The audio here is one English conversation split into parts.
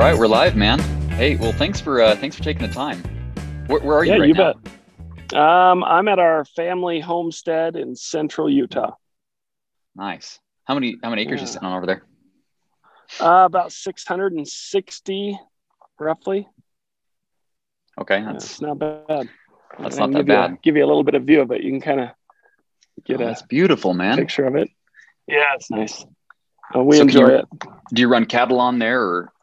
right, we're live, man. Hey, well, thanks for taking the time. Where are you right You now? bet. I'm at our family homestead in central Utah. Nice. How many acres you Yeah. sitting on over there? About 660 roughly. Okay, Yeah, that's it's not bad. I that's not can that give you bad. give you a little bit of view of it. You can kind of get Oh, a that's beautiful, man. picture of it. Yeah, it's nice. We So enjoy it. do you run cattle on there, or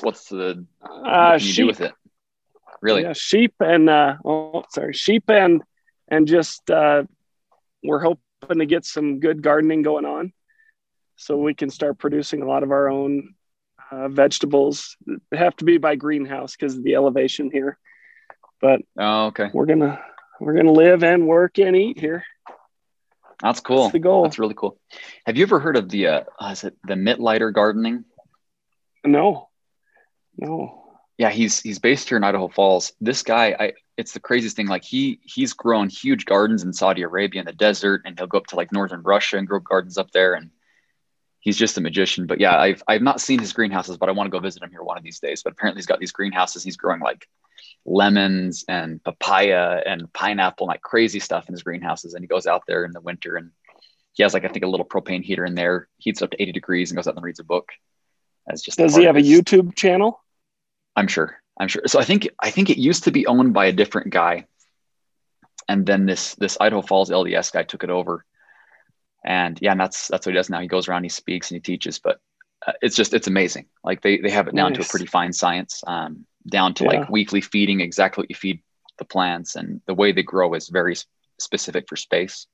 what can you do with Sheep. it? Really? Yeah, sheep and sheep and just we're hoping to get some good gardening going on, so we can start producing a lot of our own vegetables. They have to be by greenhouse because of the elevation here, but Oh, okay. we're gonna live and work and eat here. That's That's cool. the goal. That's really cool. Have you ever heard of the is it the Mittlighter gardening? No, no. Yeah, he's based here in Idaho Falls. This guy, it's the craziest thing. Like he's grown huge gardens in Saudi Arabia in the desert, and he'll go up to like northern Russia and grow gardens up there. And he's just a magician. But yeah, I've not seen his greenhouses, but I want to go visit him here one of these days. But apparently he's got these greenhouses. He's growing like lemons and papaya and pineapple, and like crazy stuff in his greenhouses. And he goes out there in the winter, and he has like I think a little propane heater in there, heats up to 80 degrees, and goes out and reads a book as just a Does he part of have a his. YouTube channel? I'm sure. I'm sure. So I think it used to be owned by a different guy, and then this Idaho Falls LDS guy took it over. And yeah, and that's what he does now. He goes around, he speaks, and he teaches. But it's amazing. Like they have it down to a Nice. pretty fine science, down to Yeah. like weekly feeding, exactly what you feed the plants, and the way they grow is very specific for space.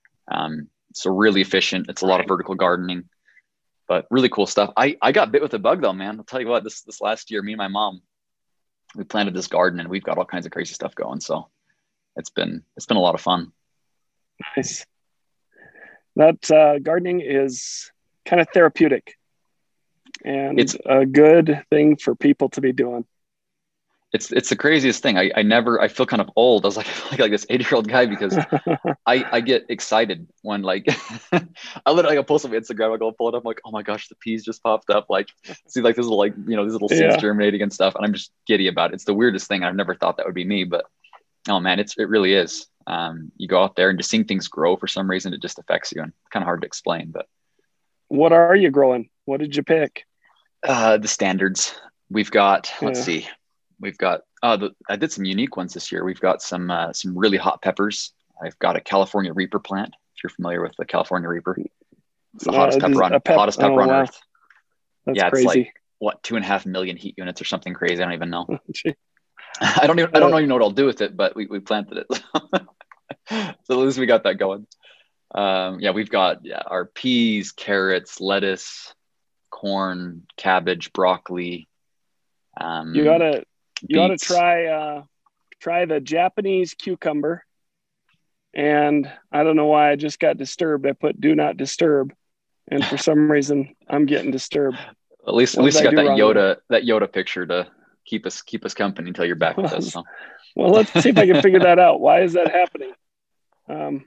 So really efficient. It's a lot of vertical gardening, but really cool stuff. I got bit with a bug though, man. I'll tell you what. This last year, me and my mom, we planted this garden, and we've got all kinds of crazy stuff going. So it's been a lot of fun. Nice. That gardening is kind of therapeutic and It's a good thing for people to be doing. it's the craziest thing. I feel kind of old. I was like this 80-year-old guy because I get excited when like I literally like, post on Instagram. I go pull it up. I'm like, oh my gosh, the peas just popped up. Like, see like this little like these little seeds Yeah. germinating and stuff, and I'm just giddy about it. It's the weirdest thing. I've never thought that would be me, but oh man, it really is. You go out there and just seeing things grow for some reason, it just affects you, and it's kind of hard to explain. But What are you growing? What did you pick? the standards we've got. Let's Yeah. see, we've got. I did some unique ones this year. We've got some really hot peppers. I've got a California Reaper plant. If you're familiar with the California Reaper, it's the hottest pepper on hottest pepper Oh, on wow. earth. That's Yeah, it's like crazy. what 2.5 million heat units or something crazy. I don't even know. Gee. I don't even know what I'll do with it, but we planted it. So at least we got that going. Yeah, we've got our peas, carrots, lettuce, corn, cabbage, broccoli, You gotta beets. try the Japanese cucumber. And I don't know why I just got disturbed. I put do not disturb, and for some reason I'm getting disturbed. At What did least I you got do wrong there? That Yoda picture to keep us company until you're back with us. So Well, let's see if I can figure that out. Why is that happening? Um,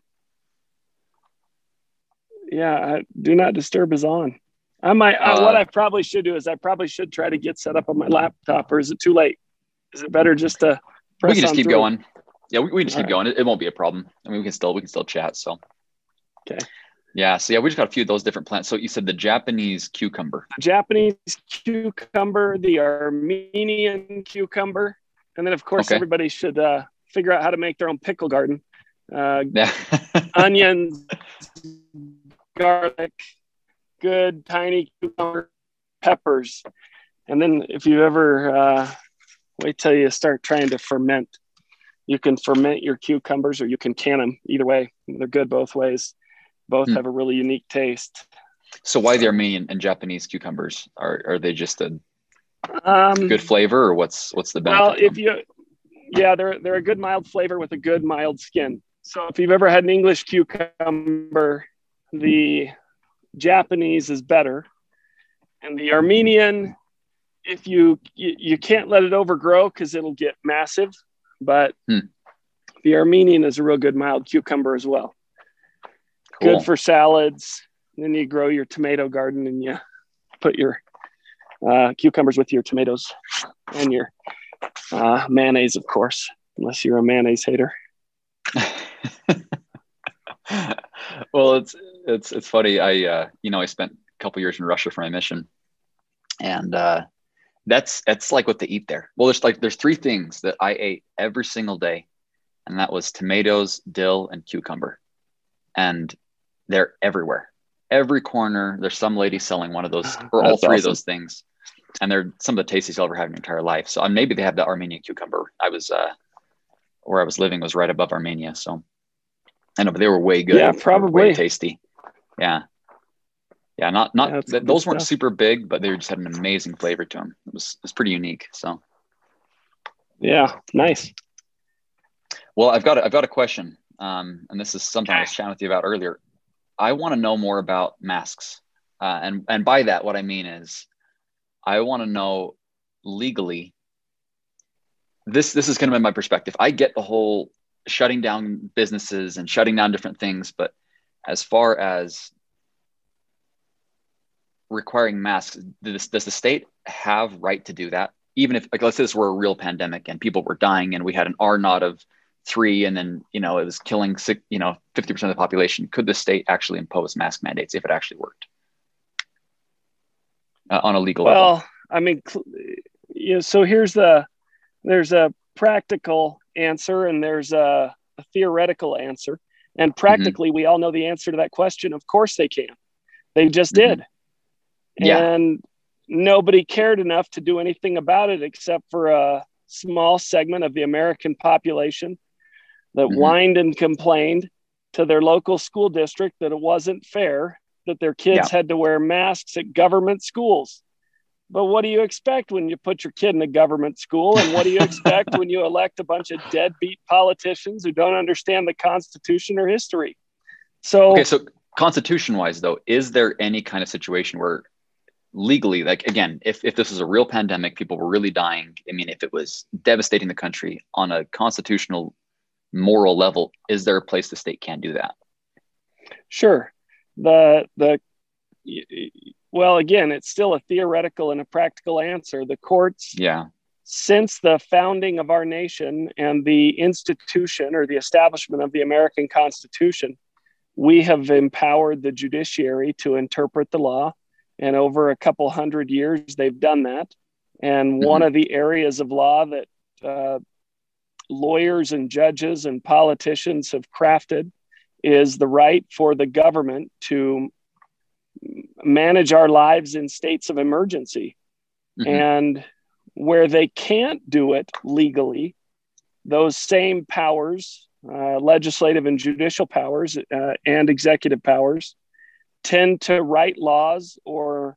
yeah, do not disturb is on. What I probably should do is I probably should try to get set up on my laptop, or is it too late? Is it better just to we can press just on keep through? going. Yeah, we can just All keep right. going. It won't be a problem. I mean, we can still chat. So Okay. yeah, so yeah, we just got a few of those different plants. So you said the Japanese cucumber. The Japanese cucumber, the Armenian cucumber, and then of course Okay. everybody should figure out how to make their own pickle garden. Yeah. Onions, garlic, good tiny cucumber, peppers, and then if you ever wait till you start trying to ferment, you can ferment your cucumbers or you can can them. Either way, they're good both ways. Both Hmm. have a really unique taste. So why the So, Armenian and Japanese cucumbers? Are they just a good um, flavor, or what's the well, benefit to if them? you, yeah, they're a good mild flavor with a good mild skin. So if you've ever had an English cucumber, the Japanese is better, and the Armenian, if you can't let it overgrow because it'll get massive, but Hmm. the Armenian is a real good mild cucumber as well. Good Cool. for salads. Then you grow your tomato garden and you put your cucumbers with your tomatoes and your mayonnaise, of course, unless you're a mayonnaise hater. Well, it's funny. I spent a couple years in Russia for my mission, and that's like what they eat there. Well, there's three things that I ate every single day, and that was tomatoes, dill, and cucumber, and they're everywhere. Every corner, there's some lady selling one of those or all three of those things, and they're some of the tastiest you'll ever have in your entire life. So maybe they have the Armenian cucumber. Where I was living was right above Armenia, so I know, but they were way good. Yeah, probably way tasty. Yeah. Not those weren't super big, but they just had an amazing flavor to them. It was pretty unique. So. Yeah, nice. Well, I've got a question, and this is something I was chatting with you about earlier. I want to know more about masks, and by that, what I mean is, I want to know legally. This is kind of my perspective. I get the whole shutting down businesses and shutting down different things, but as far as requiring masks, does the state have right to do that? Even if, like, let's say this were a real pandemic and people were dying and we had an R naught of 3 and then, it was killing 50% of the population, could the state actually impose mask mandates if it actually worked on a legal level? Well, I mean, so there's a practical answer and there's a theoretical answer. And practically, we all know the answer to that question. Of course they can. They just did. Yeah. And nobody cared enough to do anything about it except for a small segment of the American population that whined and complained to their local school district that it wasn't fair that their kids had to wear masks at government schools. But what do you expect when you put your kid in a government school? And what do you expect when you elect a bunch of deadbeat politicians who don't understand the Constitution or history? So Constitution-wise, though, is there any kind of situation where legally, like, again, if this was a real pandemic, people were really dying, I mean, if it was devastating the country on a constitutional, moral level, is there a place the state can do that? Sure. Well, again, it's still a theoretical and a practical answer. The courts, since the founding of our nation and the institution or the establishment of the American Constitution, we have empowered the judiciary to interpret the law. And over a couple hundred years, they've done that. And one of the areas of law that lawyers and judges and politicians have crafted is the right for the government to manage our lives in states of emergency. And where they can't do it legally, those same powers, legislative and judicial powers and executive powers, tend to write laws, or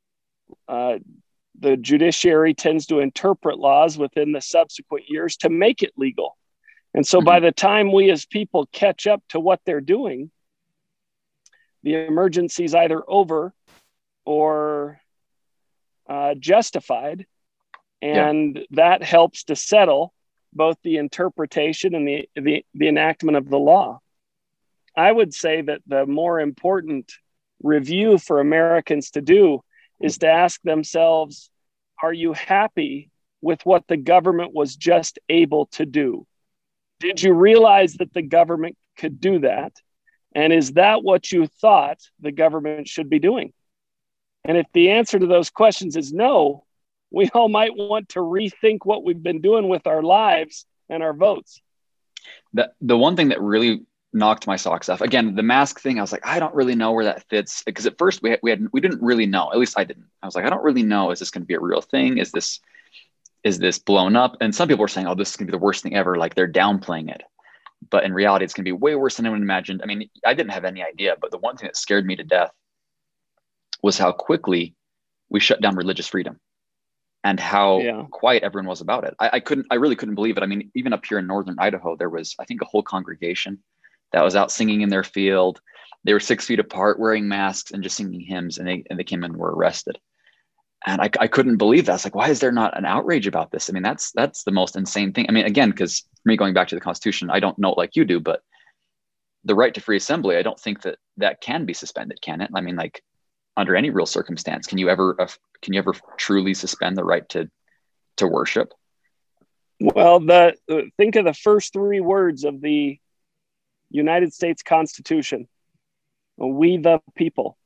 the judiciary tends to interpret laws within the subsequent years to make it legal. And so by the time we as people catch up to what they're doing, the emergency is either over or justified. And that helps to settle both the interpretation and the enactment of the law. I would say that the more important review for Americans to do is to ask themselves, are you happy with what the government was just able to do? Did you realize that the government could do that? And is that what you thought the government should be doing? And if the answer to those questions is no, we all might want to rethink what we've been doing with our lives and our votes. The one thing that really knocked my socks off, again, the mask thing, I was like, I don't really know where that fits, because at first we didn't really know. At least I didn't. I was like, I don't really know. Is this going to be a real thing? Is this blown up? And some people were saying, oh, this is going to be the worst thing ever. Like, they're downplaying it. But in reality, it's going to be way worse than anyone imagined. I mean, I didn't have any idea, but the one thing that scared me to death was how quickly we shut down religious freedom and how quiet everyone was about it. I really couldn't believe it. I mean, even up here in northern Idaho, there was, I think, a whole congregation that was out singing in their field. They were 6 feet apart, wearing masks and just singing hymns, and they came in and were arrested. And I couldn't believe that. I was like, why is there not an outrage about this? I mean, that's the most insane thing. I mean, again, because for me, going back to the Constitution, I don't know it like you do, but the right to free assembly, I don't think that can be suspended, can it? I mean, like, under any real circumstance. Can you ever truly suspend the right to worship? Well, think of the first three words of the United States Constitution: "We the people."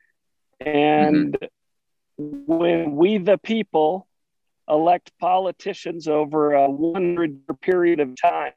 And when we the people elect politicians over a 100-year period of time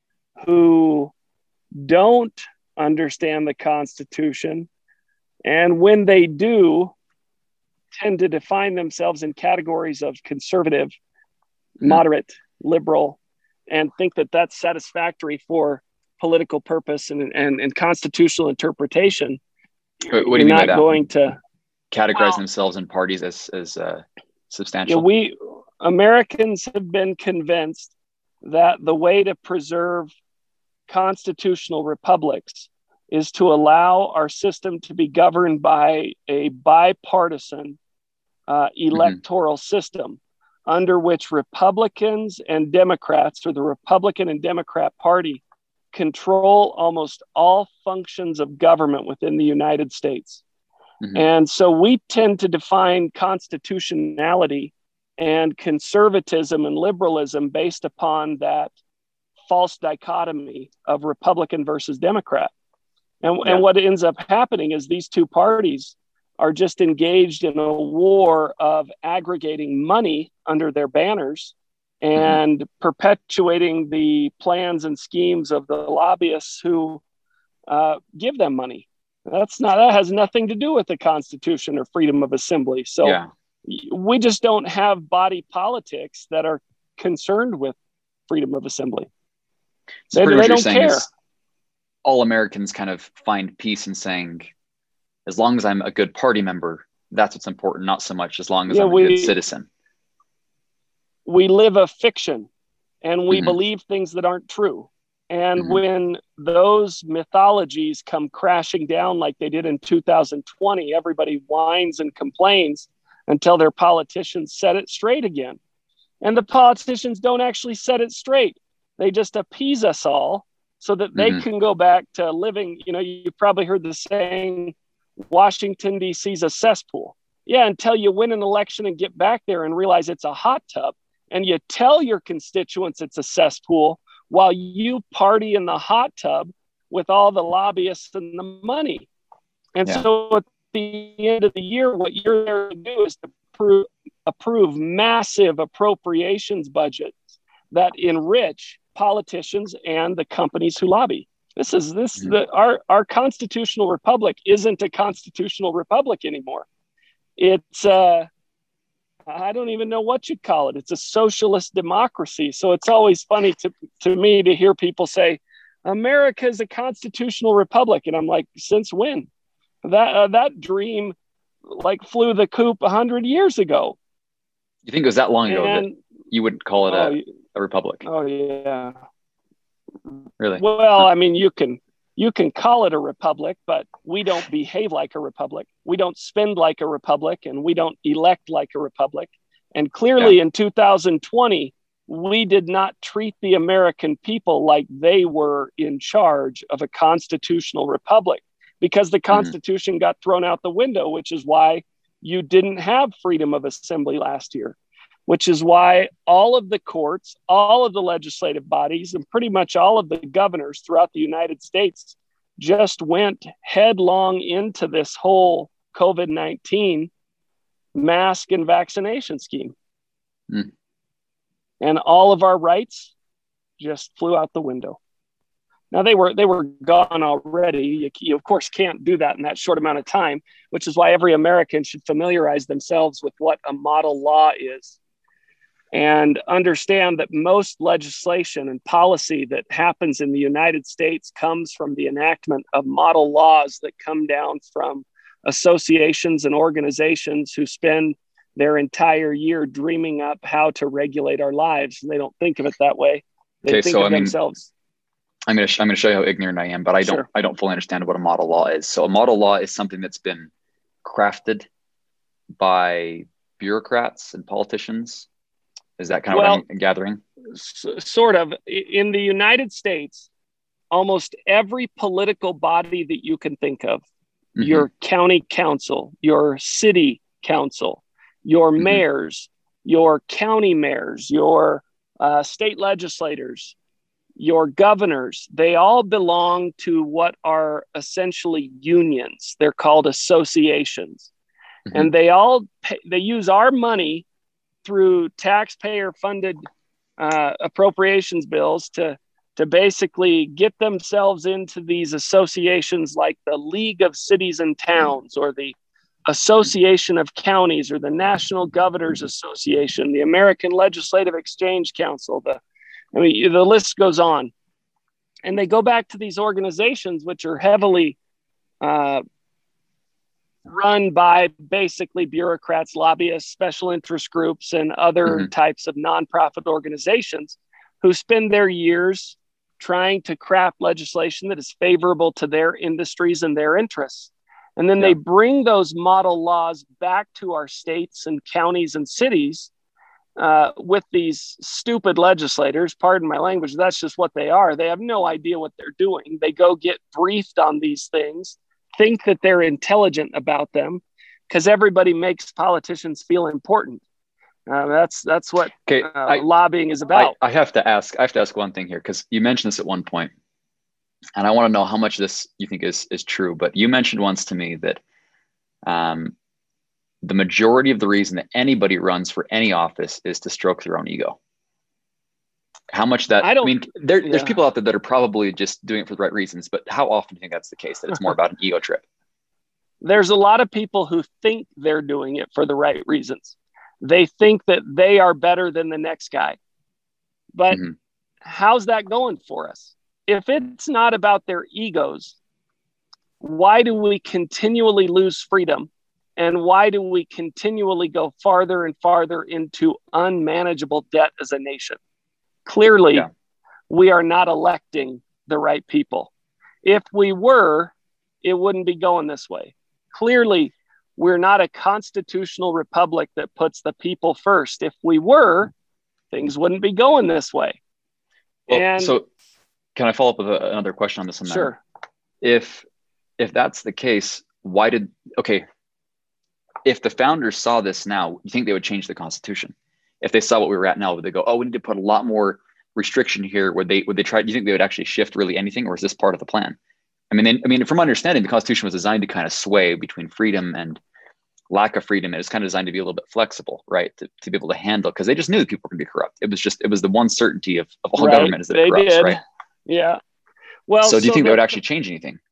who don't understand the Constitution, and when they do, tend to define themselves in categories of conservative, moderate, liberal, and think that that's satisfactory for political purpose and constitutional interpretation, what do you mean by that? Going to categorize themselves in parties as substantial. We Americans have been convinced that the way to preserve constitutional republics is to allow our system to be governed by a bipartisan electoral system, under which Republicans and Democrats, or the Republican and Democrat Party, control almost all functions of government within the United States. And so we tend to define constitutionality and conservatism and liberalism based upon that false dichotomy of Republican versus Democrat. And what ends up happening is these two parties are just engaged in a war of aggregating money under their banners and perpetuating the plans and schemes of the lobbyists who give them money. That has nothing to do with the Constitution or freedom of assembly. So we just don't have body politics that are concerned with freedom of assembly. So they don't care. All Americans kind of find peace in saying, as long as I'm a good party member, that's what's important, not so much as long as I'm a good citizen. We live a fiction, and we believe things that aren't true. And when those mythologies come crashing down like they did in 2020, everybody whines and complains until their politicians set it straight again. And the politicians don't actually set it straight. They just appease us all so that they can go back to living. You've probably heard the saying, Washington, D.C. is a cesspool. Yeah, until you win an election and get back there and realize it's a hot tub. And you tell your constituents it's a cesspool while you party in the hot tub with all the lobbyists and the money. And so at the end of the year, what you're there to do is to approve massive appropriations budgets that enrich politicians and the companies who lobby. Our constitutional republic isn't a constitutional republic anymore. It's I don't even know what you'd call it. It's a socialist democracy. So it's always funny to me to hear people say, America is a constitutional republic. And I'm like, since when? That dream flew the coop 100 years ago. You think it was that long ago that you wouldn't call it a republic? Oh, yeah. Really? Well, I mean, you can call it a republic, but we don't behave like a republic. We don't spend like a republic, and we don't elect like a republic. And clearly in 2020, we did not treat the American people like they were in charge of a constitutional republic, because the Constitution got thrown out the window, which is why you didn't have freedom of assembly last year, which is why all of the courts, all of the legislative bodies, and pretty much all of the governors throughout the United States just went headlong into this whole COVID-19 mask and vaccination scheme. And all of our rights just flew out the window. Now they were gone already. You of course can't do that in that short amount of time, which is why every American should familiarize themselves with what a model law is, and understand that most legislation and policy that happens in the United States comes from the enactment of model laws that come down from associations and organizations who spend their entire year dreaming up how to regulate our lives. And they don't think of it that way. They think of themselves. I'm going to show you how ignorant I am, but I don't fully understand what a model law is. So a model law is something that's been crafted by bureaucrats and politicians. Is that kind of what I'm gathering? Sort of. In the United States, almost every political body that you can think of your county council, your city council, your mayors, your county mayors, your state legislators, your governors. They all belong to what are essentially unions. They're called associations. And they use our money through taxpayer funded appropriations bills to basically get themselves into these associations like the League of Cities and Towns, or the Association of Counties, or the National Governors Association, the American Legislative Exchange Council. The list goes on. And they go back to these organizations, which are heavily run by basically bureaucrats, lobbyists, special interest groups, and other types of nonprofit organizations who spend their years trying to craft legislation that is favorable to their industries and their interests. And then they bring those model laws back to our states and counties and cities with these stupid legislators. Pardon my language, that's just what they are. They have no idea what they're doing. They go get briefed on these things, think that they're intelligent about them, because everybody makes politicians feel important. That's what lobbying is about. I have to ask one thing here, because you mentioned this at one point, and I want to know how much of this you think is true. But you mentioned once to me that the majority of the reason that anybody runs for any office is to stroke their own ego. How much that, there's people out there that are probably just doing it for the right reasons, but how often do you think that's the case, that it's more about an ego trip? There's a lot of people who think they're doing it for the right reasons. They think that they are better than the next guy. But how's that going for us? If it's not about their egos, why do we continually lose freedom? And why do we continually go farther and farther into unmanageable debt as a nation? Clearly, we are not electing the right people. If we were, it wouldn't be going this way. Clearly, we're not a constitutional republic that puts the people first. If we were, things wouldn't be going this way. Well, so can I follow up with another question on this one? Sure. If that's the case, if the founders saw this now, you think they would change the Constitution? If they saw what we were at now, would they go, we need to put a lot more restriction here? Would they try? Do you think they would actually shift really anything, or is this part of the plan? I mean, from my understanding, the Constitution was designed to kind of sway between freedom and lack of freedom. It was kind of designed to be a little bit flexible, right? To be able to handle, because they just knew that people were going to be corrupt. It was the one certainty of all government is that it corrupts, right? Yeah. Well, so do you think they would actually change anything?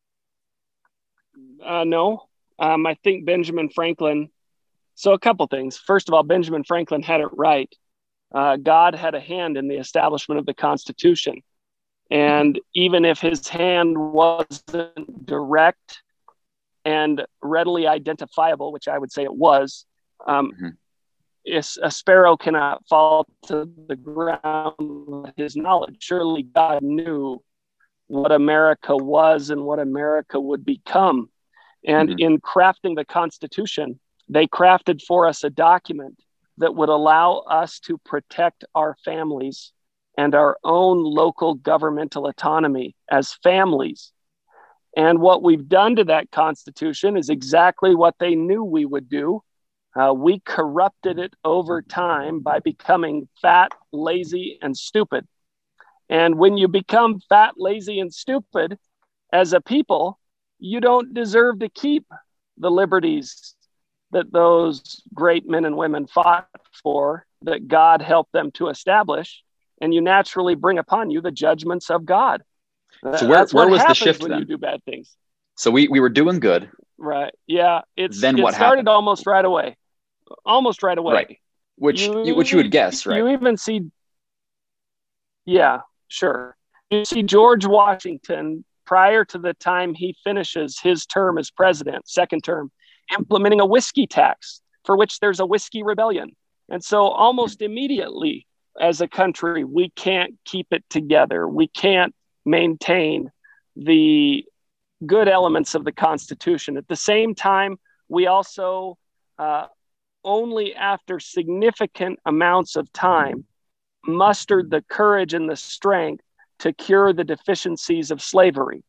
No. I think Benjamin Franklin. So a couple things. First of all, Benjamin Franklin had it right. God had a hand in the establishment of the Constitution. And even if his hand wasn't direct and readily identifiable, which I would say it was, a sparrow cannot fall to the ground with his knowledge. Surely God knew what America was and what America would become. And in crafting the Constitution, they crafted for us a document that would allow us to protect our families and our own local governmental autonomy as families. And what we've done to that Constitution is exactly what they knew we would do. We corrupted it over time by becoming fat, lazy, and stupid. And when you become fat, lazy, and stupid as a people, you don't deserve to keep the liberties that those great men and women fought for, that God helped them to establish. And you naturally bring upon you the judgments of God. So where was the shift when then? You do bad things. So we were doing good. Right. Yeah. It what started happened? almost right away. Right. Which you would guess, right? You even see. Yeah, sure. You see George Washington, prior to the time he finishes his term as president, second term, implementing a whiskey tax for which there's a whiskey rebellion. And so almost immediately as a country, we can't keep it together. We can't maintain the good elements of the Constitution. At the same time, we also, only after significant amounts of time, mustered the courage and the strength to cure the deficiencies of slavery.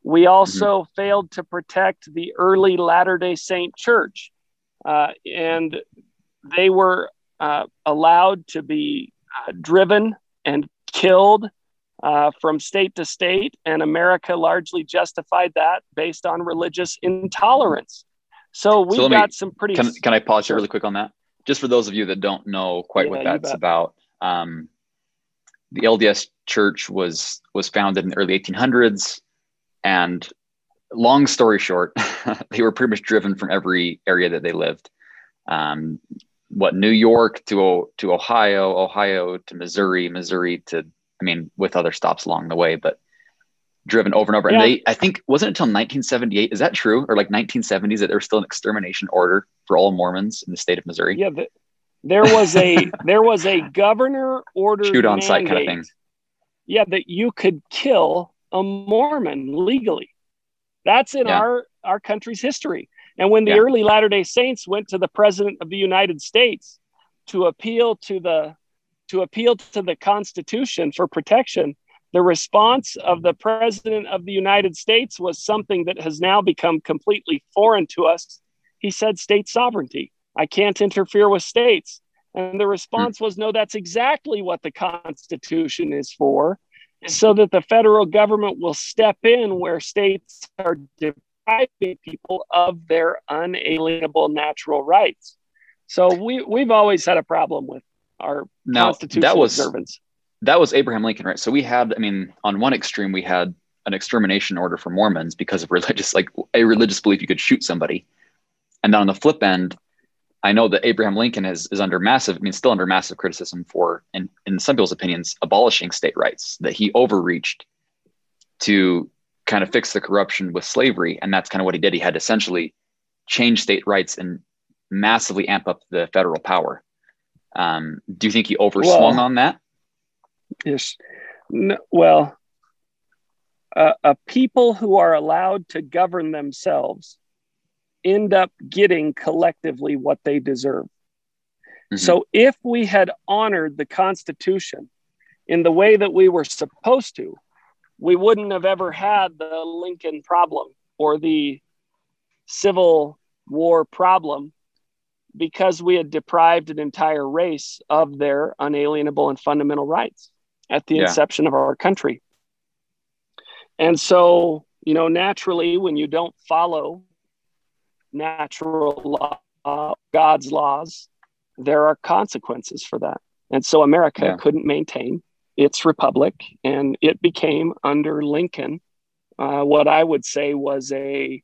We also failed to protect the early Latter-day Saint church. And they were allowed to be driven and killed from state to state. And America largely justified that based on religious intolerance. So we've got some pretty... Can I pause here really quick on that? Just for those of you that don't know quite what that's about. The LDS Church was founded in the early 1800s. And long story short, they were pretty much driven from every area that they lived. New York to Ohio, Ohio to Missouri to, with other stops along the way, but driven over and over. Yeah. And I think, wasn't it until 1978? Is that true? Or like 1970s that there was still an extermination order for all Mormons in the state of Missouri? Yeah, there was a governor ordered shoot on site kind of thing. Yeah, that you could kill a Mormon legally. That's in our country's history. And when the early Latter-day Saints went to the President of the United States to appeal to the Constitution for protection, the response of the President of the United States was something that has now become completely foreign to us. He said, state sovereignty. I can't interfere with states. And the response was, no, that's exactly what the Constitution is for, so that the federal government will step in where states are depriving people of their unalienable natural rights. So we've always had a problem with our constitutional observance. That was Abraham Lincoln, right? So we had, on one extreme, we had an extermination order for Mormons because of a religious belief you could shoot somebody. And then on the flip end, I know that Abraham Lincoln is still under massive criticism for, in some people's opinions, abolishing state rights, that he overreached to kind of fix the corruption with slavery. And that's kind of what he did. He had to essentially change state rights and massively amp up the federal power. Do you think he overswung on that? Yes. No, well, a people who are allowed to govern themselves end up getting collectively what they deserve. Mm-hmm. So if we had honored the Constitution in the way that we were supposed to, we wouldn't have ever had the Lincoln problem or the Civil War problem, because we had deprived an entire race of their unalienable and fundamental rights at the inception of our country. And so, naturally, when you don't follow natural law, God's laws, there are consequences for that. And so America couldn't maintain its republic, and it became, under Lincoln, what I would say was a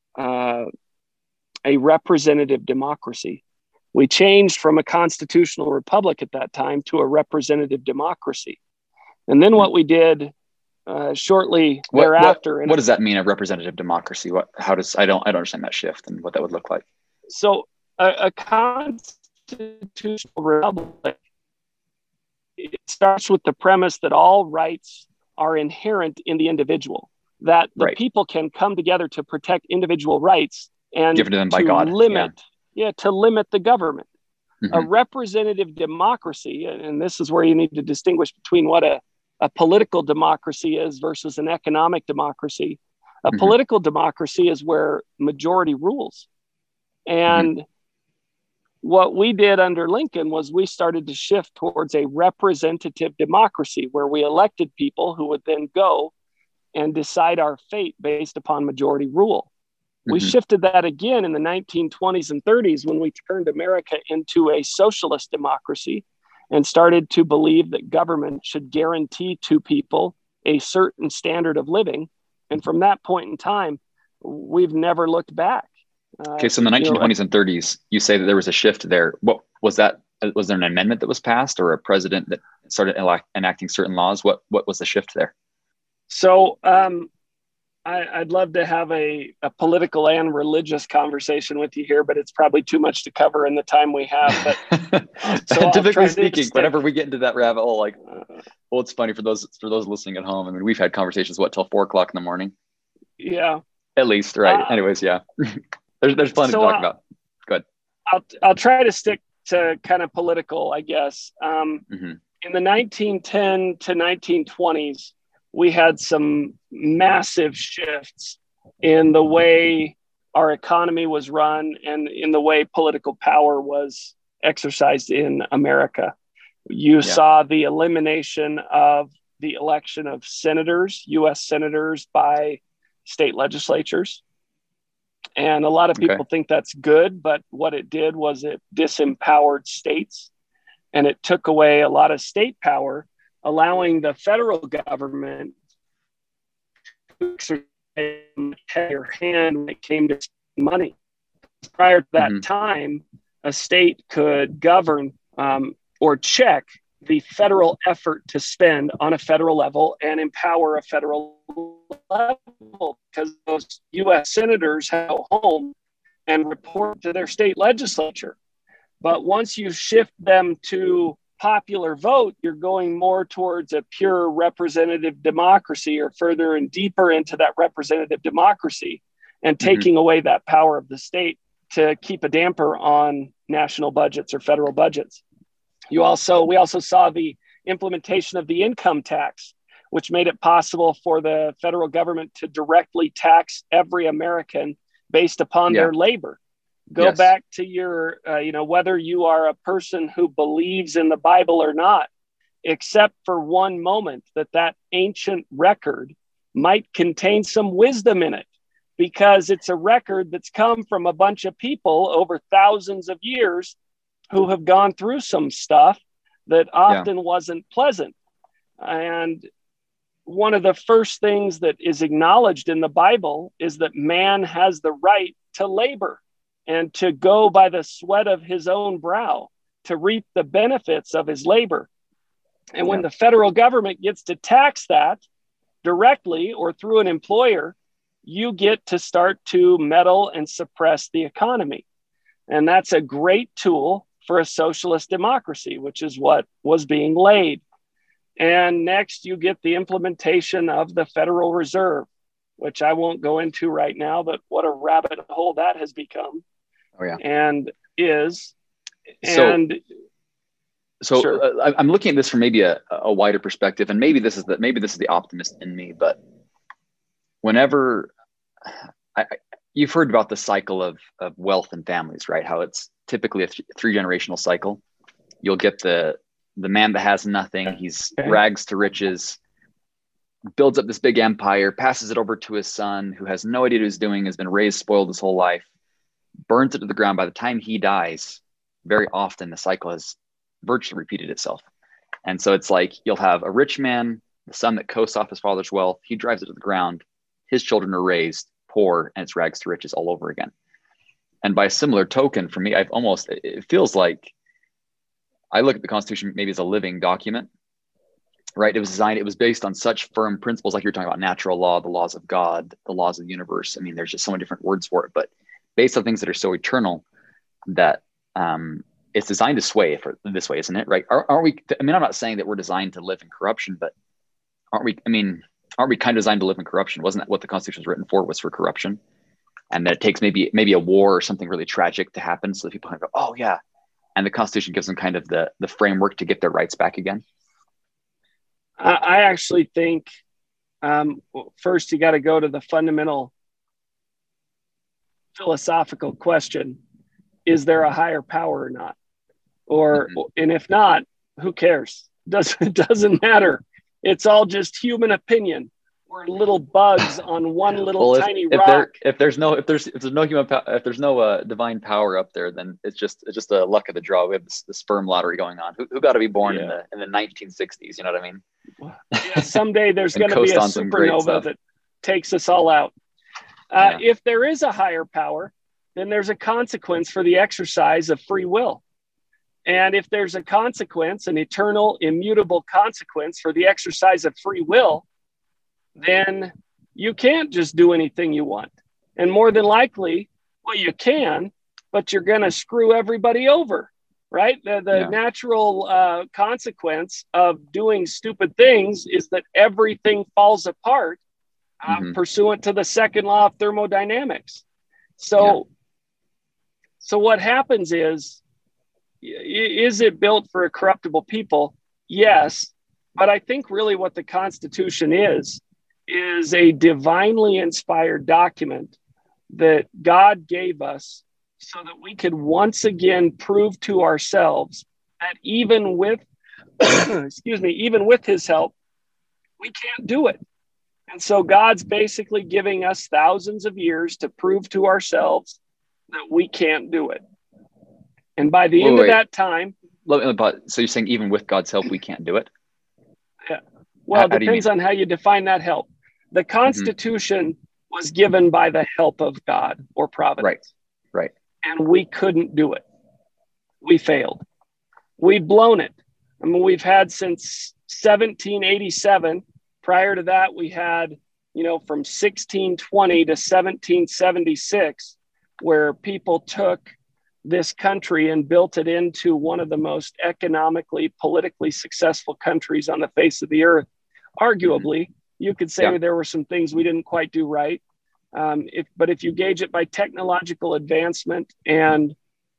representative democracy. We changed from a constitutional republic at that time to a representative democracy. And then what we did shortly thereafter. What does that mean, a representative democracy? I don't understand that shift and what that would look like. So a constitutional republic, it starts with the premise that all rights are inherent in the individual, that the people can come together to protect individual rights and given to them by God. To limit the government. Mm-hmm. A representative democracy, and this is where you need to distinguish between what a political democracy is versus an economic democracy. A political democracy is where majority rules. And what we did under Lincoln was we started to shift towards a representative democracy, where we elected people who would then go and decide our fate based upon majority rule. We shifted that again in the 1920s and 30s when we turned America into a socialist democracy and started to believe that government should guarantee to people a certain standard of living. And from that point in time, we've never looked back. Okay, so in the 1920s and 30s, you say that there was a shift there. What was that? Was there an amendment that was passed, or a president that started enacting certain laws? What was the shift there? So I'd love to have a political and religious conversation with you here, but it's probably too much to cover in the time we have. But scientifically speaking, whenever we get into that rabbit hole, it's funny for those listening at home. I mean, we've had conversations till 4 o'clock in the morning. Yeah, at least, right? Anyways, yeah, there's plenty to talk about. Go ahead. I'll try to stick to kind of political, I guess. In the 1910 to 1920s, we had some massive shifts in the way our economy was run and in the way political power was exercised in America. You saw the elimination of the election of senators, U.S. senators, by state legislatures. And a lot of people think that's good, but what it did was it disempowered states, and it took away a lot of state power, allowing the federal government to exercise a heavier hand when it came to money. Prior to that time, a state could govern or check the federal effort to spend on a federal level and empower a federal level, because those U.S. senators go home and report to their state legislature. But once you shift them to popular vote, you're going more towards a pure representative democracy, or further and deeper into that representative democracy, and taking away that power of the state to keep a damper on national budgets or federal budgets. We also saw the implementation of the income tax, which made it possible for the federal government to directly tax every American based upon their labor. Go back to your, whether you are a person who believes in the Bible or not, except for one moment that ancient record might contain some wisdom in it, because it's a record that's come from a bunch of people over thousands of years who have gone through some stuff that often wasn't pleasant. And one of the first things that is acknowledged in the Bible is that man has the right to labor and to go by the sweat of his own brow to reap the benefits of his labor. And when the federal government gets to tax that directly or through an employer, you get to start to meddle and suppress the economy. And that's a great tool for a socialist democracy, which is what was being laid. And next, you get the implementation of the Federal Reserve, which I won't go into right now, but what a rabbit hole that has become. And is. And so sure. I'm looking at this from maybe a wider perspective, and maybe this is the optimist in me. But whenever you've heard about the cycle of wealth and families, right? How it's typically a three-generational cycle. You'll get the man that has nothing. He's rags to riches, builds up this big empire, passes it over to his son, who has no idea what he's doing, has been raised, spoiled his whole life, burns it to the ground. By the time he dies, very often the cycle has virtually repeated itself. And so it's like you'll have a rich man, the son that coasts off his father's wealth, he drives it to the ground, his children are raised poor, and it's rags to riches all over again. And by a similar token, for me, it feels like I look at the Constitution maybe as a living document, right? It was based on such firm principles, like you're talking about natural law, the laws of God, the laws of the universe. I mean, there's just so many different words for it, but based on things that are so eternal that it's designed to sway this way, isn't it? Right? Aren't we? I mean, I'm not saying that we're designed to live in corruption, but aren't we? I mean, aren't we kind of designed to live in corruption? Wasn't that what the Constitution was written for? Was for corruption, and that it takes maybe a war or something really tragic to happen, so that people kind of go, oh yeah, and the Constitution gives them kind of the framework to get their rights back again. I actually think first you got to go to the fundamental philosophical question: is there a higher power or not? And if not, who cares? Doesn't matter. It's all just human opinion. We're little bugs on one little tiny rock. If there's no divine power up there, then it's just a luck of the draw. We have the sperm lottery going on. Who got to be born in the 1960s? You know what I mean? Yeah, someday there's going to be a supernova that takes us all out. If there is a higher power, then there's a consequence for the exercise of free will. And if there's a consequence, an eternal, immutable consequence for the exercise of free will, then you can't just do anything you want. And more than likely, well, you can, but you're going to screw everybody over, right? The natural consequence of doing stupid things is that everything falls apart pursuant to the second law of thermodynamics. So what happens is it built for a corruptible people? Yes. But I think really what the Constitution is a divinely inspired document that God gave us so that we could once again prove to ourselves that even with, excuse me, even with his help, we can't do it. And so God's basically giving us thousands of years to prove to ourselves that we can't do it. And by the end of that time, so you're saying even with God's help, we can't do it? Yeah. Well, it depends on how you define that help. The Constitution was given by the help of God or providence. Right. And we couldn't do it. We failed. We've blown it. I mean, we've had since 1787. Prior to that, we had, from 1620 to 1776, where people took this country and built it into one of the most economically, politically successful countries on the face of the earth. Arguably, you could say there were some things we didn't quite do right. But if you gauge it by technological advancement and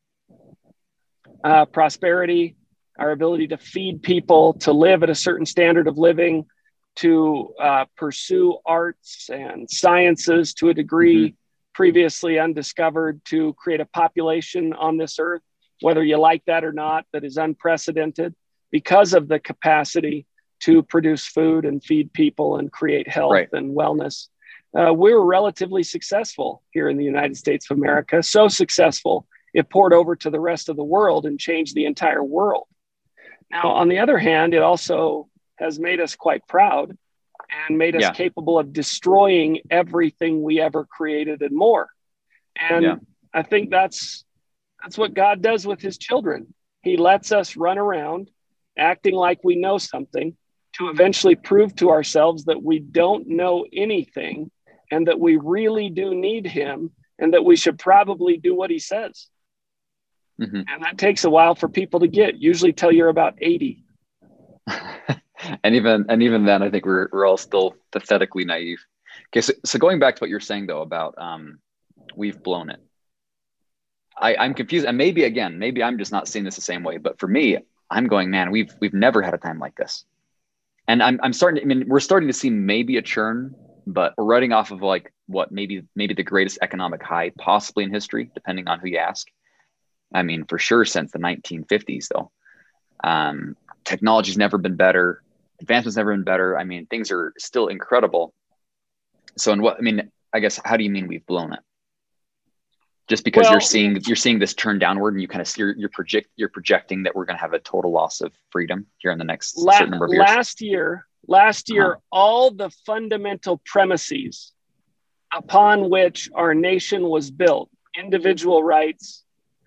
prosperity, our ability to feed people, to live at a certain standard of living, to pursue arts and sciences to a degree previously undiscovered, to create a population on this earth, whether you like that or not, that is unprecedented because of the capacity to produce food and feed people and create health and wellness. We were relatively successful here in the United States of America, so successful, it poured over to the rest of the world and changed the entire world. Now, on the other hand, it also has made us quite proud and made us capable of destroying everything we ever created and more. And I think that's what God does with his children. He lets us run around acting like we know something to eventually prove to ourselves that we don't know anything and that we really do need him and that we should probably do what he says. And that takes a while for people to get, usually till you're about 80. And even then, I think we're all still pathetically naive. Okay, so going back to what you're saying though about we've blown it. I'm confused, and maybe I'm just not seeing this the same way. But for me, I'm going, man, we've never had a time like this. And we're starting to see maybe a churn, but we're riding off of like what maybe the greatest economic high possibly in history, depending on who you ask. I mean, for sure since the 1950s though. Technology's never been better. Advancement's never been better. I mean, things are still incredible. So I guess, how do you mean we've blown it? Just because you're seeing this turn downward, and you kind of you're projecting that we're going to have a total loss of freedom here in the next certain number of years. Last year, all the fundamental premises upon which our nation was built, individual rights,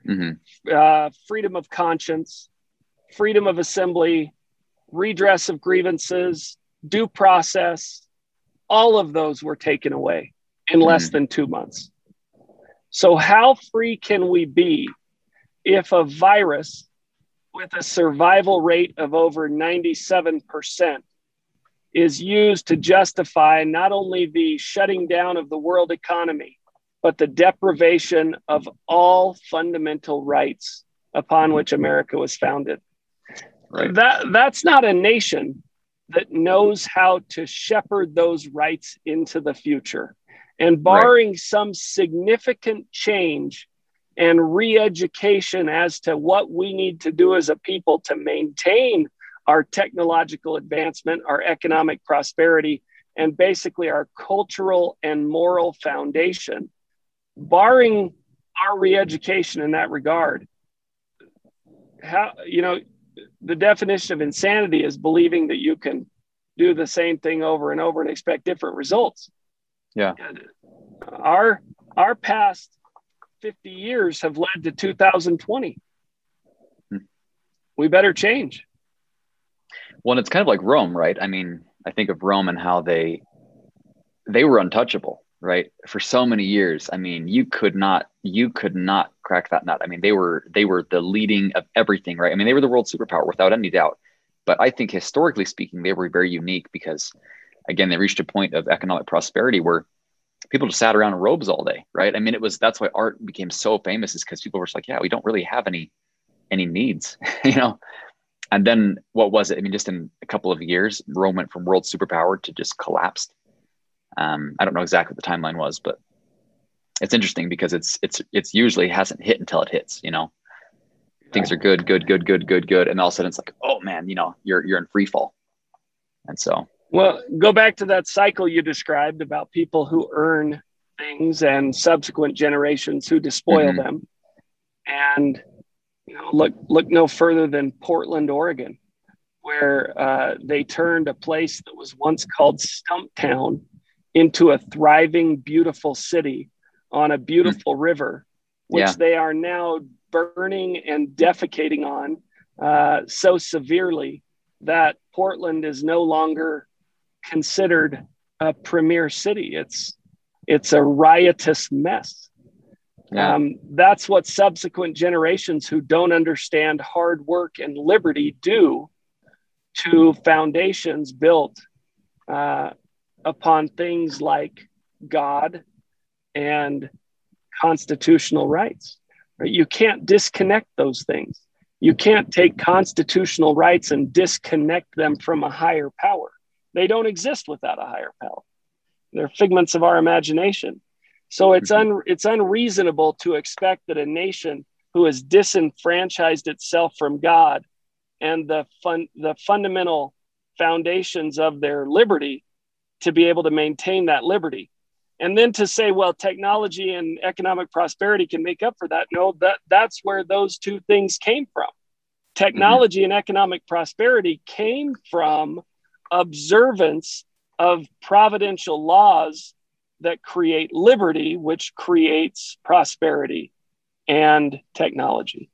freedom of conscience, freedom of assembly, redress of grievances, due process, all of those were taken away in less than 2 months. So how free can we be if a virus with a survival rate of over 97% is used to justify not only the shutting down of the world economy, but the deprivation of all fundamental rights upon which America was founded? Right. That's not a nation that knows how to shepherd those rights into the future. And barring some significant change and re-education as to what we need to do as a people to maintain our technological advancement, our economic prosperity, and basically our cultural and moral foundation, barring our re-education in that regard, the definition of insanity is believing that you can do the same thing over and over and expect different results. Yeah. Our past 50 years have led to 2020. We better change. Well, it's kind of like Rome, right? I mean, I think of Rome and how they were untouchable, right? For so many years. I mean, you could not crack that nut. I mean, they were the leading of everything, right? I mean, they were the world superpower without any doubt. But I think historically speaking, they were very unique because, again, they reached a point of economic prosperity where people just sat around in robes all day, right? I mean, that's why art became so famous, is because people were just like, yeah, we don't really have any needs, And then what was it? I mean, just in a couple of years, Rome went from world superpower to just collapsed. I don't know exactly what the timeline was, but it's interesting because it's usually hasn't hit until it hits, you know. Things are good, and all of a sudden it's like, oh man, you know, you're in free fall. And so, well, go back to that cycle you described about people who earn things and subsequent generations who despoil them. And you know, look no further than Portland, Oregon, where they turned a place that was once called Stumptown into a thriving, beautiful city on a beautiful river, which they are now burning and defecating on so severely that Portland is no longer considered a premier city. It's a riotous mess. That's what subsequent generations who don't understand hard work and liberty do to foundations built upon things like God and constitutional rights. Right? You can't disconnect those things. You can't take constitutional rights and disconnect them from a higher power. They don't exist without a higher power. They're figments of our imagination. So it's unreasonable to expect that a nation who has disenfranchised itself from God and the fundamental foundations of their liberty to be able to maintain that liberty. And then to say, well, technology and economic prosperity can make up for that. No, that's where those two things came from. Technology and economic prosperity came from observance of providential laws that create liberty, which creates prosperity and technology.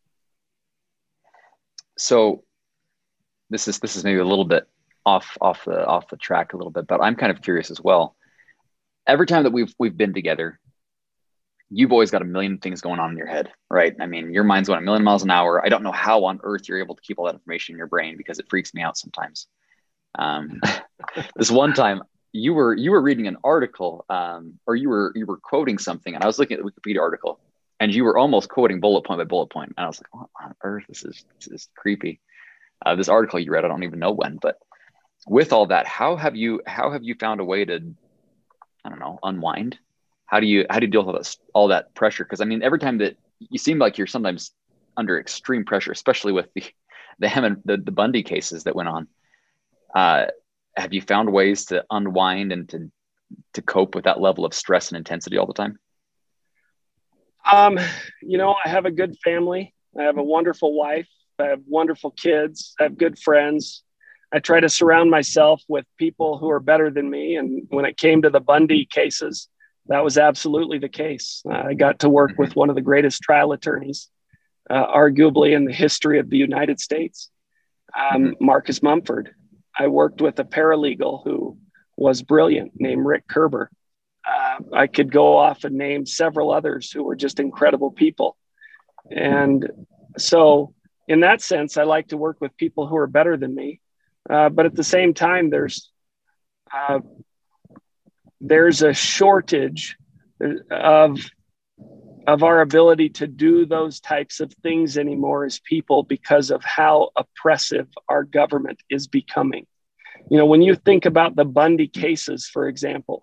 So this is maybe a little bit off the track a little bit, but I'm kind of curious as well. Every time that we've been together, you've always got a million things going on in your head, right? I mean, your mind's going a million miles an hour. I don't know how on earth you're able to keep all that information in your brain because it freaks me out sometimes. This one time you were reading an article, or you were quoting something, and I was looking at the Wikipedia article, and you were almost quoting bullet point by bullet point, and I was like, what on earth? This is creepy. This article you read, I don't even know when, but with all that, how have you found a way to, I don't know, unwind? How do you deal with all that pressure? Because I mean, every time that you seem like you're sometimes under extreme pressure, especially with the Bundy cases that went on. Have you found ways to unwind and to cope with that level of stress and intensity all the time? You know, I have a good family. I have a wonderful wife. I have wonderful kids. I have good friends. I try to surround myself with people who are better than me. And when it came to the Bundy cases, that was absolutely the case. I got to work with one of the greatest trial attorneys, arguably in the history of the United States, Marcus Mumford. I worked with a paralegal who was brilliant named Rick Kerber. I could go off and name several others who were just incredible people. And so in that sense, I like to work with people who are better than me. But at the same time, there's a shortage of our ability to do those types of things anymore as people because of how oppressive our government is becoming. You know, when you think about the Bundy cases, for example,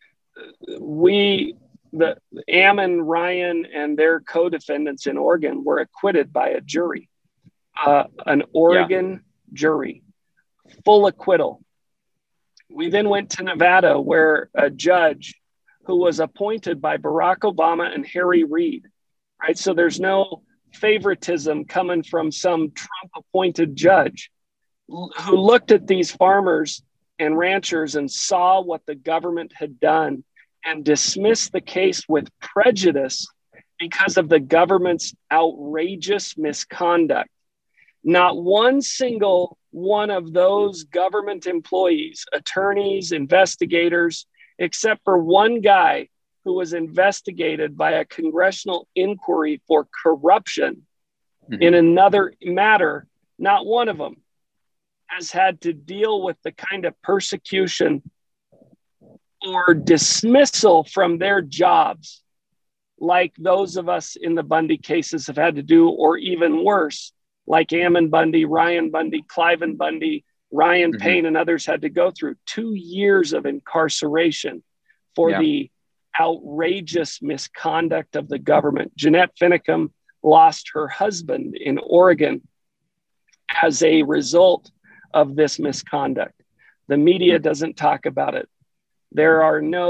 Ammon, Ryan, and their co-defendants in Oregon were acquitted by a jury, an Oregon jury, full acquittal. We then went to Nevada, where a judge who was appointed by Barack Obama and Harry Reid, right? So there's no favoritism coming from some Trump-appointed judge who looked at these farmers and ranchers and saw what the government had done and dismissed the case with prejudice because of the government's outrageous misconduct. Not one single one of those government employees, attorneys, investigators, except for one guy who was investigated by a congressional inquiry for corruption in another matter, not one of them has had to deal with the kind of persecution or dismissal from their jobs like those of us in the Bundy cases have had to do, or even worse, like Ammon Bundy, Ryan Bundy, Cliven Bundy, Ryan Payne, and others had to go through 2 years of incarceration for the outrageous misconduct of the government. Jeanette Finicum lost her husband in Oregon as a result of this misconduct. The media doesn't talk about it. There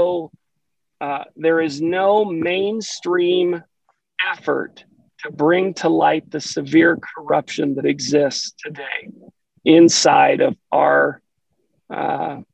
is no mainstream effort to bring to light the severe corruption that exists today inside of our, how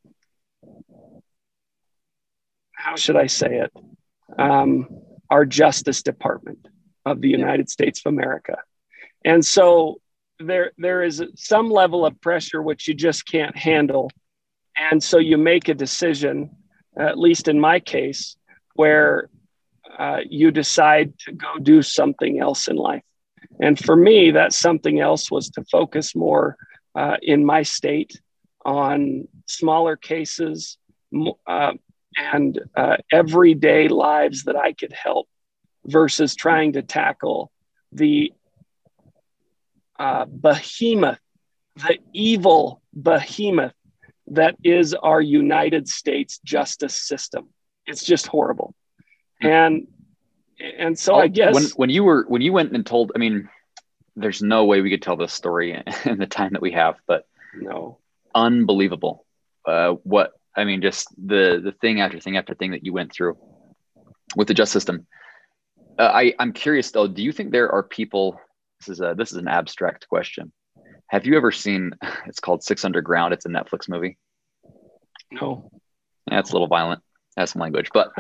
should I say it? Our Justice Department of the United States of America. And so there is some level of pressure which you just can't handle. And so you make a decision, at least in my case, where you decide to go do something else in life. And for me, that something else was to focus more in my state on smaller cases and everyday lives that I could help versus trying to tackle the behemoth, the evil behemoth that is our United States justice system. It's just horrible. And so I guess when you went and told, I mean, there's no way we could tell this story in the time that we have, but no, unbelievable. Just the thing after thing after thing that you went through with the justice system. I'm curious though, do you think there are people, this is an abstract question. Have you ever seen, it's called Six Underground. It's a Netflix movie. No. Yeah, it's a little violent. It has some language, but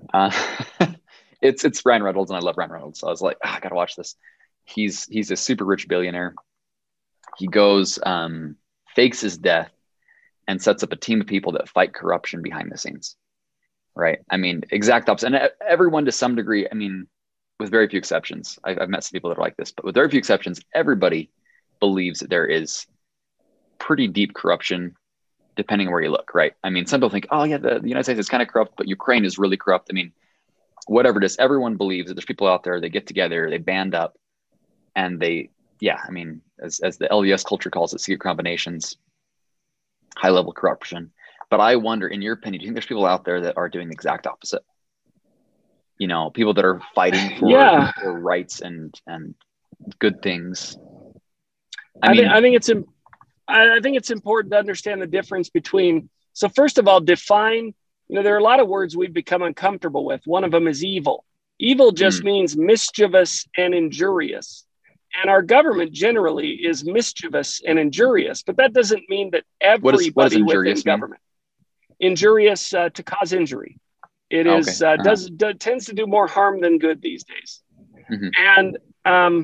it's Ryan Reynolds, and I love Ryan Reynolds. So I was like, I gotta watch this. He's a super rich billionaire. He goes, fakes his death and sets up a team of people that fight corruption behind the scenes. Right. I mean, exact opposite. And everyone to some degree, I mean, with very few exceptions, I've met some people that are like this, but with very few exceptions, everybody believes that there is pretty deep corruption depending on where you look, right? I mean, some people think, oh yeah, the United States is kind of corrupt, but Ukraine is really corrupt. I mean, whatever it is, everyone believes that there's people out there, they get together, they band up, and they, I mean, as the LDS culture calls it, secret combinations, high level corruption. But I wonder, in your opinion, do you think there's people out there that are doing the exact opposite? You know, people that are fighting for rights and good things. I think it's important to understand the difference between. So first of all, define. You know, there are a lot of words we've become uncomfortable with. One of them is evil. Evil just means mischievous and injurious. And our government generally is mischievous and injurious, but that doesn't mean that everybody within government. Injurious to cause injury. It is tends to do more harm than good these days. And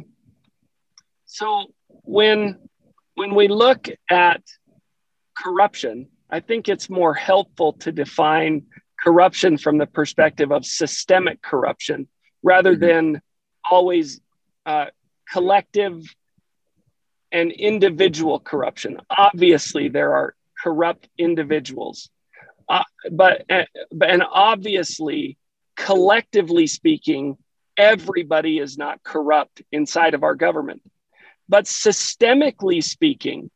so when we look at corruption, I think it's more helpful to define corruption from the perspective of systemic corruption rather than always collective and individual corruption. Obviously, there are corrupt individuals. But obviously, collectively speaking, everybody is not corrupt inside of our government. But systemically speaking,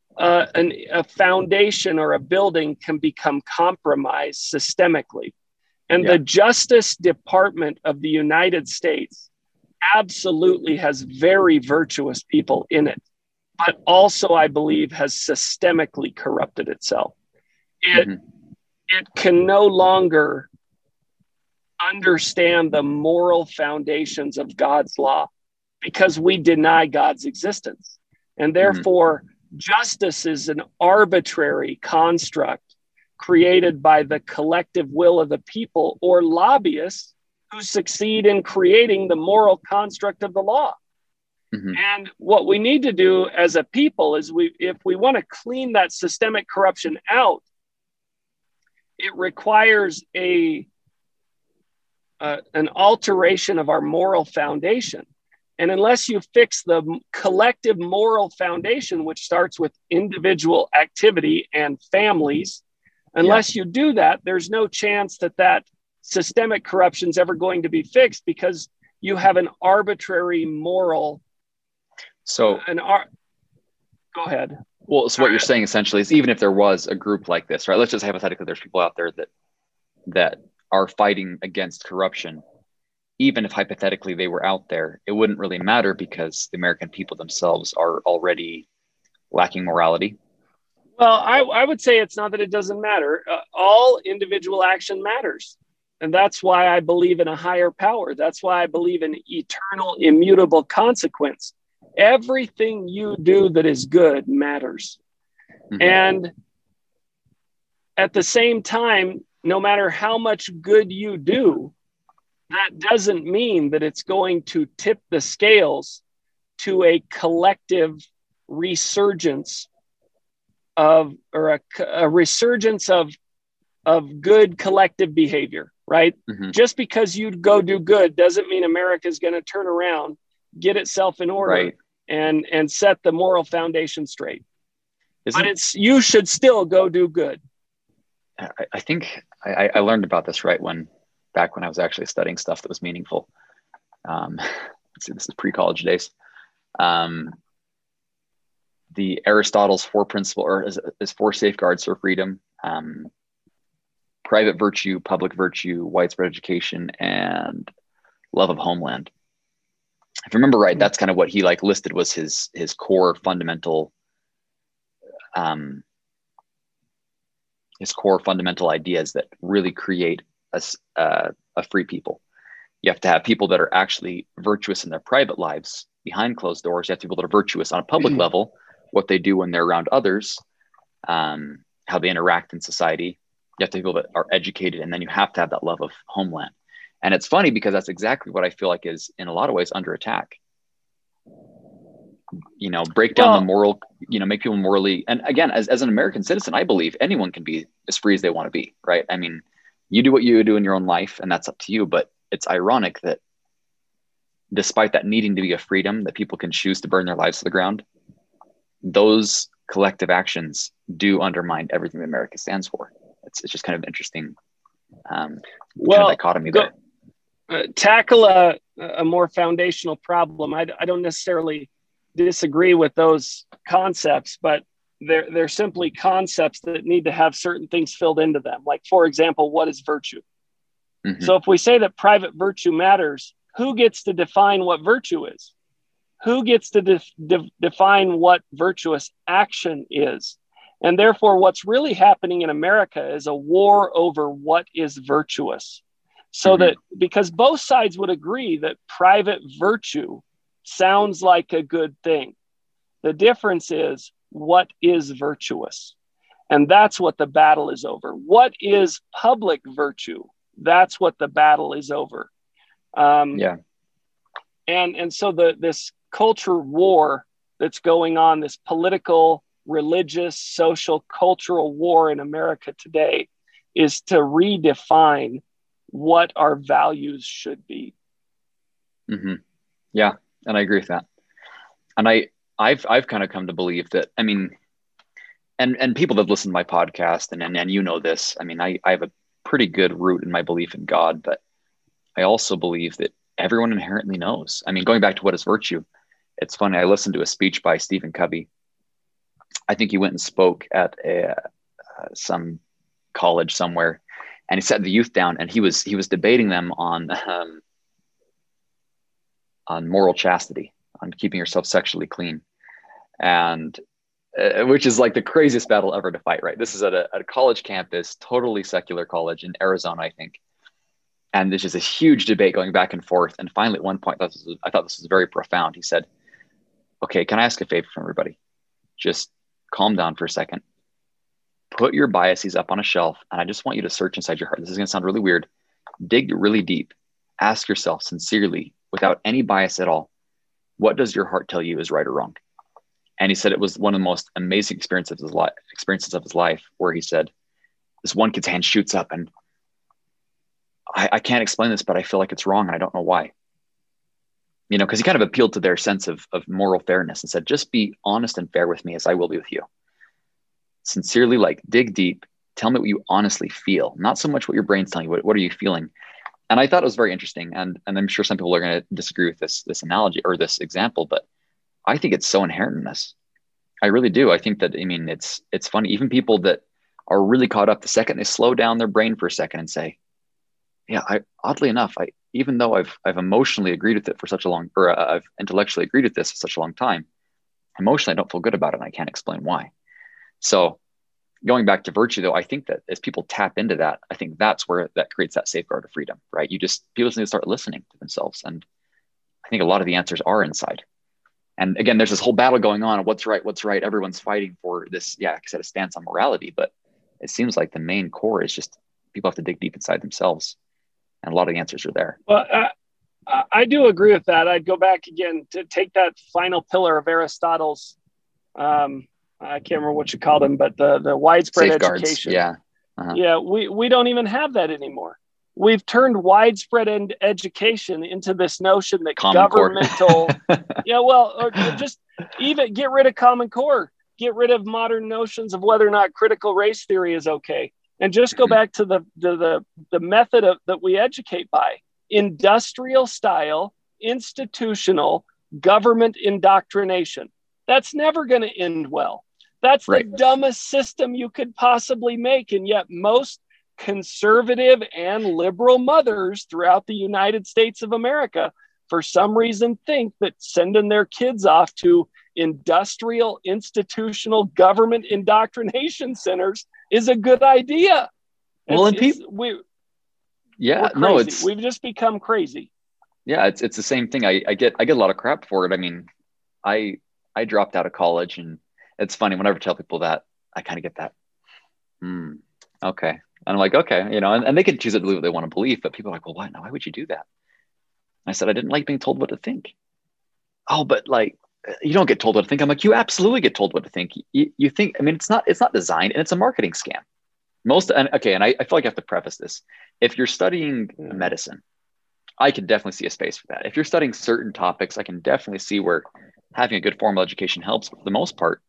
a foundation or a building can become compromised systemically. And the Justice Department of the United States absolutely has very virtuous people in it, but also, I believe, has systemically corrupted itself. It can no longer understand the moral foundations of God's law because we deny God's existence. And therefore, justice is an arbitrary construct created by the collective will of the people or lobbyists who succeed in creating the moral construct of the law. And what we need to do as a people is if we want to clean that systemic corruption out, it requires an alteration of our moral foundation. And unless you fix the collective moral foundation, which starts with individual activity and families, unless you do that, there's no chance that systemic corruption is ever going to be fixed because you have an arbitrary moral So, go ahead. Well, so what you're saying essentially is even if there was a group like this, right? Let's just hypothetically, there's people out there that are fighting against corruption. Even if hypothetically they were out there, it wouldn't really matter because the American people themselves are already lacking morality. Well, I would say it's not that it doesn't matter. All individual action matters. And that's why I believe in a higher power. That's why I believe in eternal, immutable consequence. Everything you do that is good matters. Mm-hmm. And at the same time, no matter how much good you do, that doesn't mean that it's going to tip the scales to a collective resurgence of, or a resurgence of good collective behavior, right? Mm-hmm. Just because you go do good doesn't mean America's going to turn around, get itself in order, right, and set the moral foundation straight. But you should still go do good. I think I learned about this back when I was actually studying stuff that was meaningful. Let's see, this is pre-college days. The Aristotle's four safeguards for freedom: private virtue, public virtue, widespread education, and love of homeland. If I remember right, that's kind of what he listed was his core fundamental ideas that really create a free people. You have to have people that are actually virtuous in their private lives behind closed doors. You have people that are virtuous on a public level, what they do when they're around others, how they interact in society. You have to have people that are educated, and then you have to have that love of homeland. And it's funny because that's exactly what I feel like is in a lot of ways under attack. Break down the moral, make people morally. And again, as an American citizen, I believe anyone can be as free as they want to be, right? I mean, you do what you do in your own life and that's up to you. But it's ironic that despite that needing to be a freedom that people can choose to burn their lives to the ground, those collective actions do undermine everything that America stands for. It's just kind of interesting kind of dichotomy there. Tackle a more foundational problem. I don't necessarily disagree with those concepts, but they're simply concepts that need to have certain things filled into them. Like, for example, what is virtue? Mm-hmm. So if we say that private virtue matters, who gets to define what virtue is? Who gets to define what virtuous action is? And therefore, what's really happening in America is a war over what is virtuous. So mm-hmm. that because both sides would agree that private virtue sounds like a good thing. The difference is what is virtuous. And that's what the battle is over. What is public virtue? That's what the battle is over. And so this culture war that's going on, this political, religious, social, cultural war in America today is to redefine what our values should be. Mm-hmm. Yeah. And I agree with that. And I've kind of come to believe that, I mean, and people that have listened to my podcast and you know this, I mean, I have a pretty good root in my belief in God, but I also believe that everyone inherently knows. I mean, going back to what is virtue, it's funny. I listened to a speech by Stephen Covey. I think he went and spoke at some college somewhere, and he sat the youth down, and he was debating them on moral chastity, on keeping yourself sexually clean, and which is like the craziest battle ever to fight, right? This is at a college campus, totally secular college in Arizona, I think. And there's just a huge debate going back and forth. And finally, at one point, I thought this was very profound. He said, okay, can I ask a favor from everybody? Just calm down for a second. Put your biases up on a shelf, and I just want you to search inside your heart. This is going to sound really weird. Dig really deep. Ask yourself sincerely, without any bias at all, what does your heart tell you is right or wrong? And he said it was one of the most amazing experiences of his life, where he said, this one kid's hand shoots up, and I can't explain this, but I feel like it's wrong, and I don't know why. Because he kind of appealed to their sense of moral fairness and said, just be honest and fair with me as I will be with you. Sincerely, dig deep. Tell me what you honestly feel, not so much what your brain's telling you. What are you feeling? And I thought it was very interesting. And I'm sure some people are going to disagree with this analogy or this example, but I think it's so inherent in us. I really do. I think that, I mean, it's funny. Even people that are really caught up, the second they slow down their brain for a second and say, yeah, oddly enough, even though I've emotionally agreed with it for such a long, or I've intellectually agreed with this for such a long time, emotionally, I don't feel good about it. And I can't explain why. So going back to virtue though, I think that as people tap into that, I think that's where that creates that safeguard of freedom, right? People need to start listening to themselves. And I think a lot of the answers are inside. And again, there's this whole battle going on. What's right? What's right? Everyone's fighting for this, yeah, like I said, a stance on morality. But it seems like the main core is just people have to dig deep inside themselves. And a lot of the answers are there. Well, I do agree with that. I'd go back again to take that final pillar of Aristotle's. I can't remember what you called them, but the widespread Safeguards. Education. Yeah. Yeah. We don't even have that anymore. We've turned widespread education into this notion that Common governmental, or just even get rid of Common Core, get rid of modern notions of whether or not critical race theory is okay, and just go back to the method that we educate by: industrial style, institutional government indoctrination. That's never going to end well. That's the dumbest system you could possibly make, and yet most conservative and liberal mothers throughout the United States of America, for some reason, think that sending their kids off to industrial, institutional government indoctrination centers is a good idea. Well, we've just become crazy. Yeah, it's the same thing. I get a lot of crap for it. I mean, I dropped out of college, and it's funny whenever I tell people that, I kind of get that. Okay. And I'm like, okay, and they can choose to believe what they want to believe, but people are like, well, why? Why would you do that? And I said, I didn't like being told what to think. Oh, but like, you don't get told what to think. I'm like, you absolutely get told what to think. You think, I mean, it's not designed, and it's a marketing scam. And I feel like I have to preface this. If you're studying medicine, I can definitely see a space for that. If you're studying certain topics, I can definitely see where having a good formal education helps. But for the most part,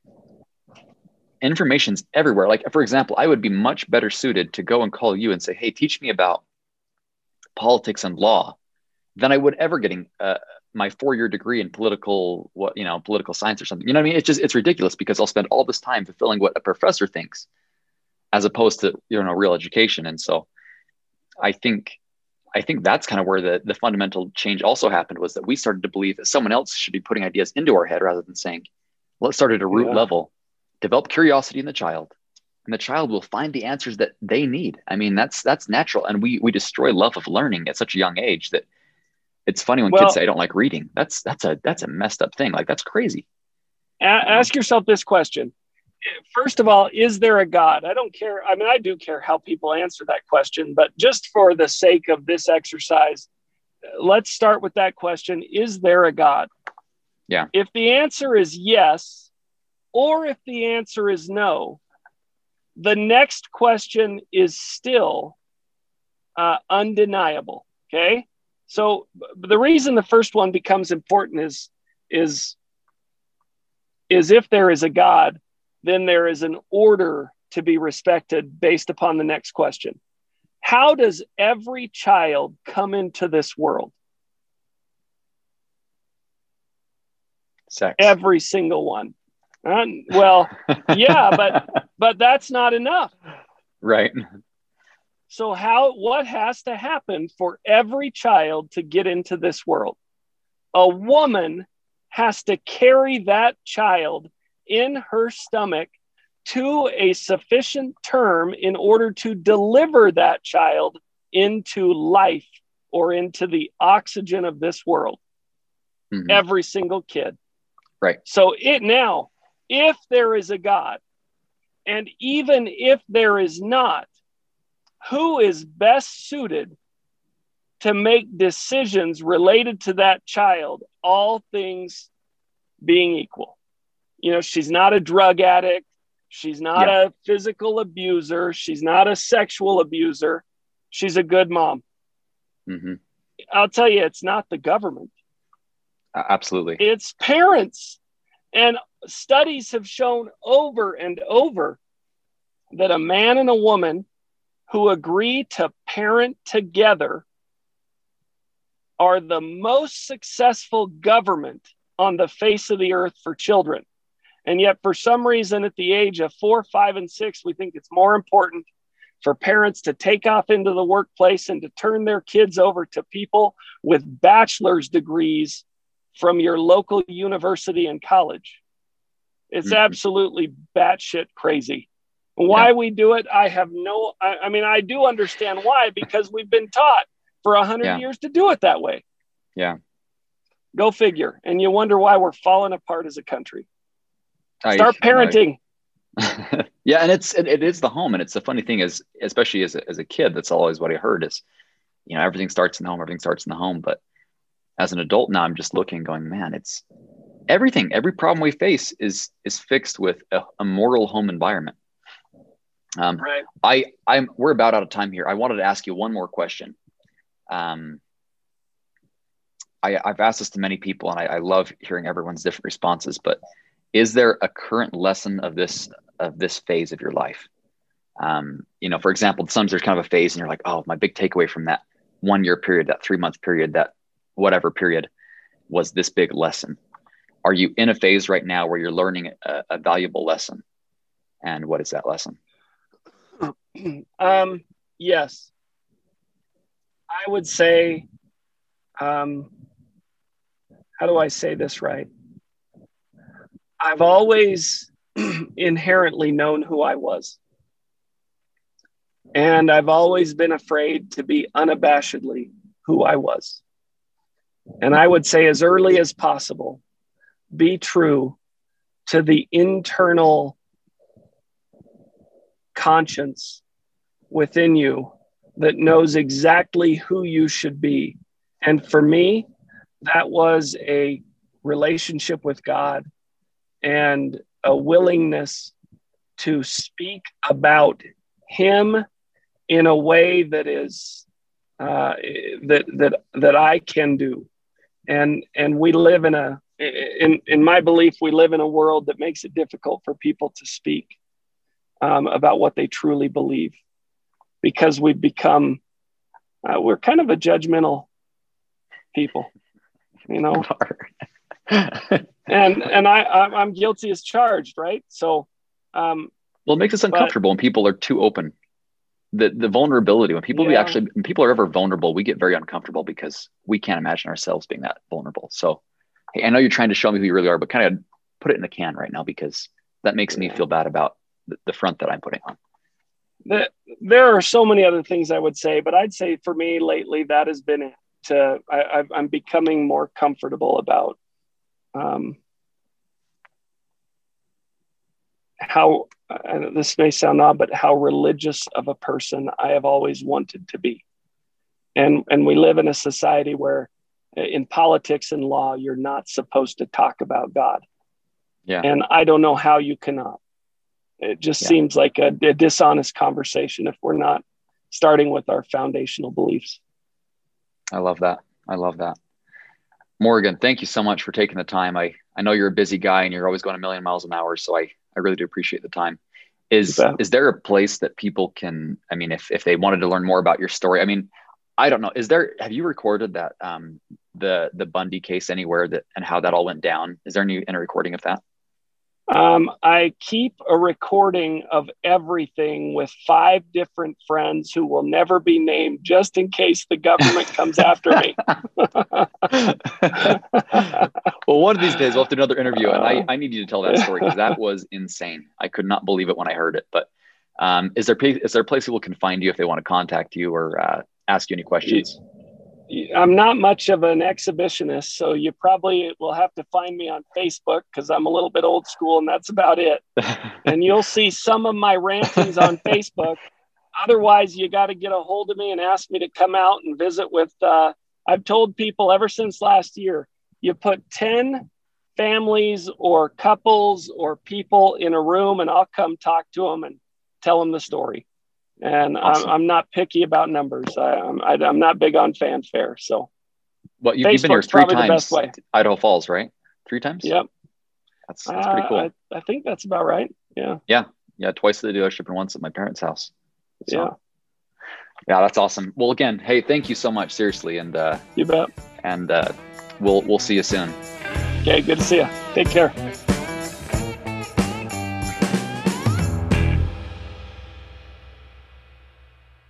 information's everywhere. Like, for example, I would be much better suited to go and call you and say, hey, teach me about politics and law than I would ever getting my 4-year degree in political science or something. You know what I mean? It's ridiculous, because I'll spend all this time fulfilling what a professor thinks as opposed to, real education. And so I think that's kind of where the fundamental change also happened, was that we started to believe that someone else should be putting ideas into our head rather than saying, let's start at a root level, develop curiosity in the child, and the child will find the answers that they need. I mean, that's natural. And we destroy love of learning at such a young age that it's funny when kids say, I don't like reading. That's a messed up thing. Like, that's crazy. Ask yourself this question. First of all, is there a God? I don't care. I mean, I do care how people answer that question, but just for the sake of this exercise, let's start with that question. Is there a God? Yeah. If the answer is yes, or if the answer is no, the next question is still undeniable. Okay. So the reason the first one becomes important is if there is a God, then there is an order to be respected based upon the next question. How does every child come into this world? Sex. Every single one. Well, yeah, but that's not enough. Right. So what has to happen for every child to get into this world? A woman has to carry that child in her stomach to a sufficient term in order to deliver that child into life or into the oxygen of this world. Mm-hmm. Every single kid. Right. So if there is a God, and even if there is not, who is best suited to make decisions related to that child, all things being equal? She's not a drug addict. She's not a physical abuser. She's not a sexual abuser. She's a good mom. Mm-hmm. I'll tell you, it's not the government. Absolutely. It's parents. And studies have shown over and over that a man and a woman who agree to parent together are the most successful government on the face of the earth for children. And yet, for some reason, at the age of 4, 5, and 6, we think it's more important for parents to take off into the workplace and to turn their kids over to people with bachelor's degrees from your local university and college. It's absolutely batshit crazy. Why we do it, I have no, I mean, I do understand why, because we've been taught for 100 years to do it that way. Yeah. Go figure. And you wonder why we're falling apart as a country. Start parenting. Yeah. And it is the home. And it's the funny thing is, especially as a kid, that's always what I heard is, you know, everything starts in the home, everything starts in the home. But as an adult now, I'm just looking going, man, it's everything. Every problem we face is fixed with a moral home environment. Right. We're about out of time here. I wanted to ask you one more question. I've asked this to many people, and I love hearing everyone's different responses, but is there a current lesson of this phase of your life? You know, for example, sometimes there's kind of a phase and you're like, oh, my big takeaway from that 1 year period, that 3 month period, that whatever period was this big lesson. Are you in a phase right now where you're learning a valuable lesson? And what is that lesson? Yes. I would say, how do I say this right? I've always inherently known who I was. And I've always been afraid to be unabashedly who I was. And I would say as early as possible, be true to the internal conscience within you that knows exactly who you should be. And for me, that was a relationship with God and a willingness to speak about Him in a way that is that I can do. And we live in my belief, we live in a world that makes it difficult for people to speak about what they truly believe, because we've become, we're kind of a judgmental people, you know, and I'm guilty as charged. Right. So, well, it makes us uncomfortable when people are too open. The vulnerability, when people when people are ever vulnerable, we get very uncomfortable because we can't imagine ourselves being that vulnerable. So, hey, I know you're trying to show me who you really are, but kind of put it in a can right now, because that makes me feel bad about the front that I'm putting on. There are so many other things I would say, but I'd say for me lately, that has been it. I'm becoming more comfortable about how, this may sound odd, but how religious of a person I have always wanted to be. And we live in a society where in politics and law, you're not supposed to talk about God. Yeah. And I don't know how you cannot. It just seems like a dishonest conversation if we're not starting with our foundational beliefs. I love that. I love that. Morgan, thank you so much for taking the time. I know you're a busy guy and you're always going a million miles an hour. So I really do appreciate the time. Is there a place that people can, I mean, if they wanted to learn more about your story, I mean, I don't know, have you recorded that, the Bundy case anywhere and how that all went down? Is there any recording of that? I keep a recording of everything with 5 different friends who will never be named, just in case the government comes after me. Well, one of these days we'll have to do another interview, and I need you to tell that story, because that was insane. I could not believe it when I heard it. But is there a place people can find you if they want to contact you or ask you any questions? I'm not much of an exhibitionist, so you probably will have to find me on Facebook, because I'm a little bit old school, and that's about it. And you'll see some of my rantings on Facebook. Otherwise, you got to get a hold of me and ask me to come out and visit with, I've told people ever since last year, you put 10 families or couples or people in a room and I'll come talk to them and tell them the story. And awesome. I'm not picky about numbers. I'm not big on fanfare. So, well, you've been here 3 times. Idaho Falls, right? 3 times. Yep. That's pretty cool. I think that's about right. Yeah. Yeah. Twice at the dealership and once at my parents' house. So, yeah, that's awesome. Well, again, hey, thank you so much. Seriously, and you bet. And we'll see you soon. Okay, good to see you. Take care.